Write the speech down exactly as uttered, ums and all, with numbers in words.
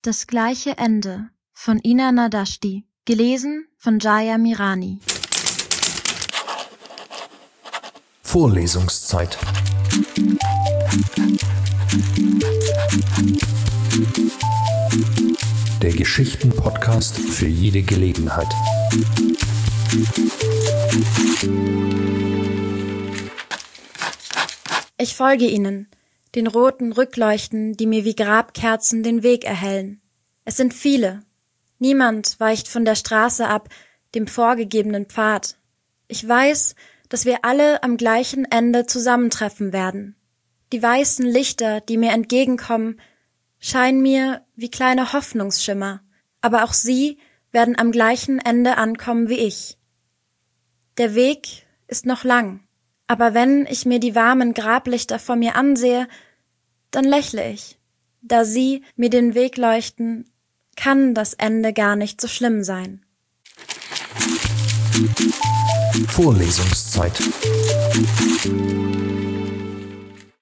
Das gleiche Ende von Ina Nadashdi, gelesen von Jaya Mirani. Vorlesungszeit. Der Geschichten-Podcast für jede Gelegenheit. Ich folge ihnen, den roten Rückleuchten, die mir wie Grabkerzen den Weg erhellen. Es sind viele. Niemand weicht von der Straße ab, dem vorgegebenen Pfad. Ich weiß, dass wir alle am gleichen Ende zusammentreffen werden. Die weißen Lichter, die mir entgegenkommen, scheinen mir wie kleine Hoffnungsschimmer, aber auch sie werden am gleichen Ende ankommen wie ich. Der Weg ist noch lang, aber wenn ich mir die warmen Grablichter vor mir ansehe, dann lächle ich. Da sie mir den Weg leuchten, kann das Ende gar nicht so schlimm sein. Vorlesungszeit.